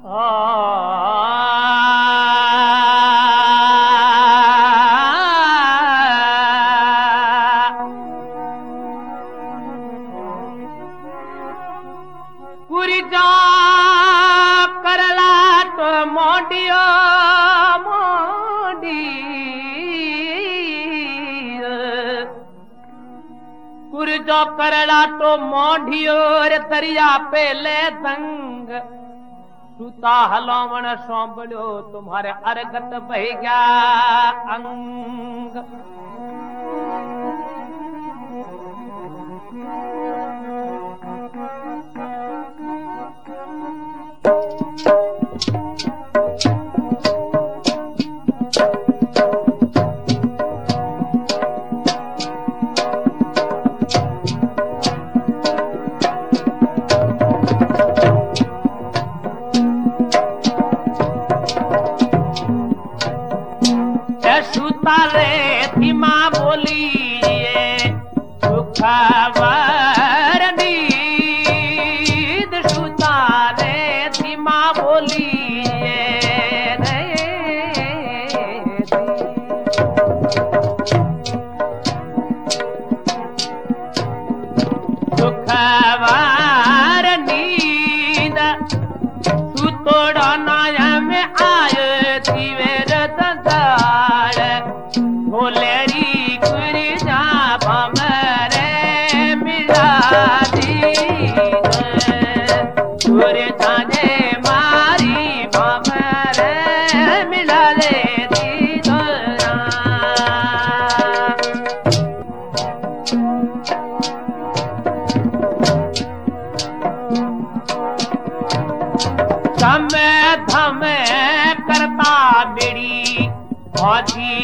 कुरिजा करला तो मोडियो मोडी कुरिजो करला तो मोढियो रे दरिया पे ले दंग सूता हलोवण सौंबलो तुम्हारे अरगत बह गया अंग सुतारे धीमा बोलिए सुखवर नींद सुतारे धीमा बोलिए सुखवर नींद सुतोड़ नया में आए दिवेर भोलेरी कुरिजा भमरे मिला दी कुरिजा ने मारी भमरे मिला दे दी समय धमे करता बेड़ी भाजी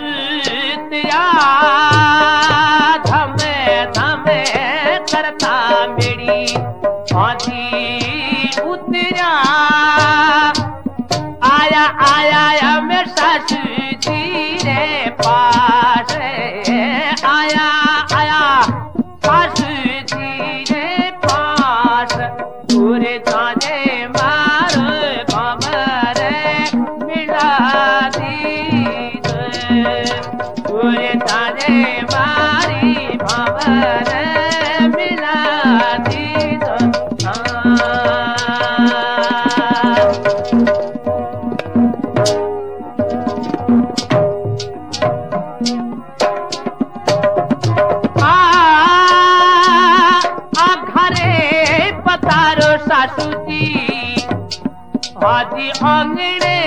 धमे धमे करता मेरी भाजी उतरा आया आया मैं सासू जी रे पास आया आया सासू जी रे पास पूरे जाने मार भमरे मिला दी पूरे ताने मारी भवर मिला दी घरे पतारो सासू जी हाजी अंगड़े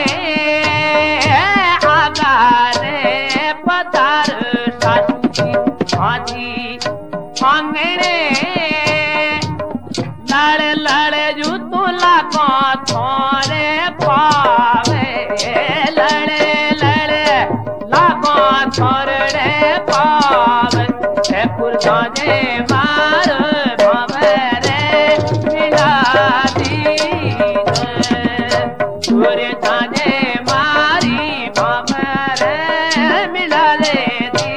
आगारे पतार सासू जी हाजी अंगड़े लड़े लड़े जू तू लागो थोड़े पावे लड़े लड़े लागो थोड़े पावे पुरजाने मार भवरे मिला दी पूरे जाने मारी भवरे मिला ले दी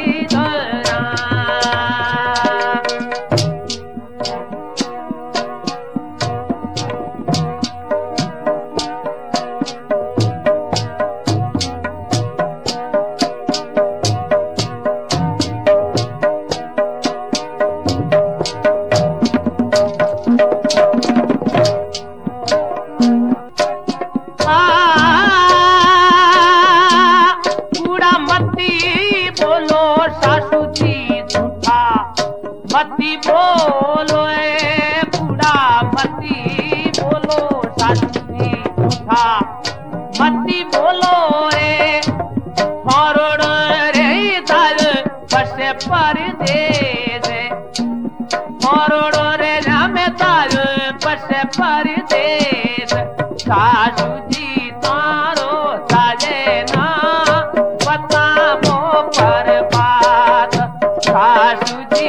मती बोलो बूढ़ा मती बोलो सासू झूठा मती बोलो रे हरोड़ रे दर बसे परदेस हरोड़ रे रामे दर बसे परदेस सासू जी तारो साजे ना पता मो पर बात सासू जी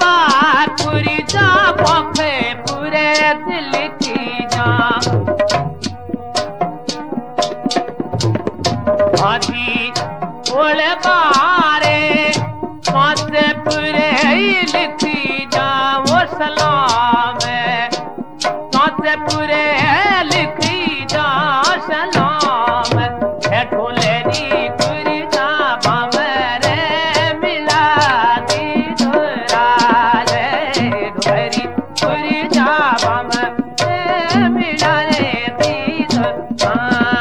पूरी जा पखे पूरे दिल की जा हाथी बोले बारे माथे पूरे लिखी जा वो सलाम है माथे पूरे लिखी जा सलाम है ढोलेरी पूरी जा बामरे मिला दी धोरा रे ढोलेरी पूरी जा बामरे मिला दी धोरा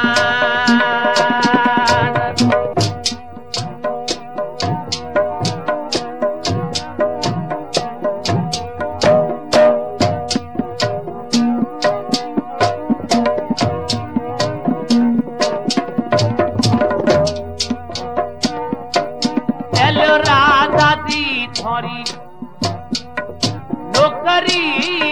राधा दी थोरी नौकरी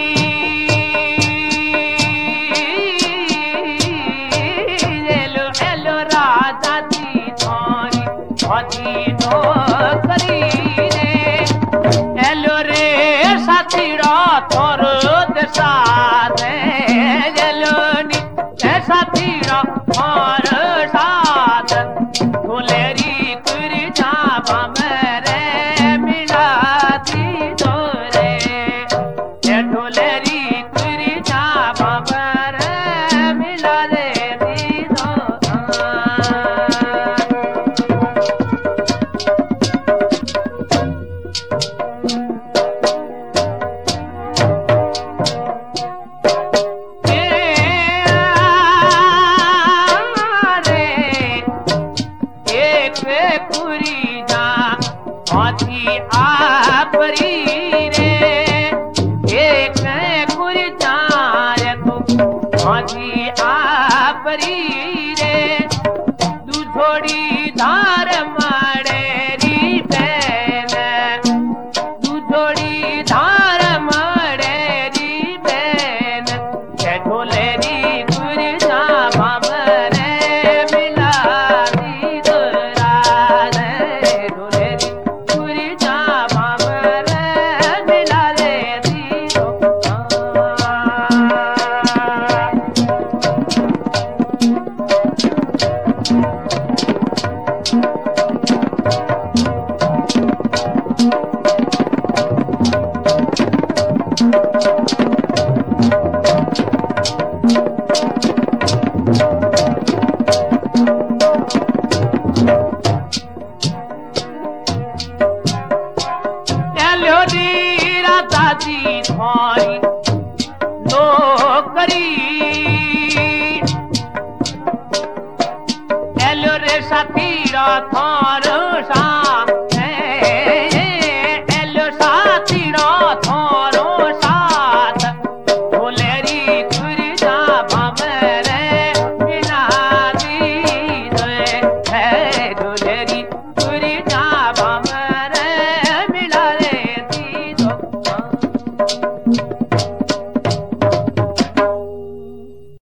एलो एलो राधा दी थोरी थोरी नौकरी रे एलो रे साथीरा थोर दशा दे एलो नी साथीरा थोर साथ ढोलेरी कुरी जा बामरे मिला दी धोरे ढोलेरी कुरी जा बामरे मिला दी धोरा पूरी जा हाथी आपरी रे एक पूरी जा रे तू हाथी आपरी रे तू थोड़ी धार मड़ेरी बहन तू थोड़ी धार मड़ेरी बहन ढोलेरी पूरी जा बामरे मिला दी धोरा ढोलेरी पूरी जा बामरे मिला दी धोरा राधा जी थोरी नौकरी एलो रे साथीरा थोर सा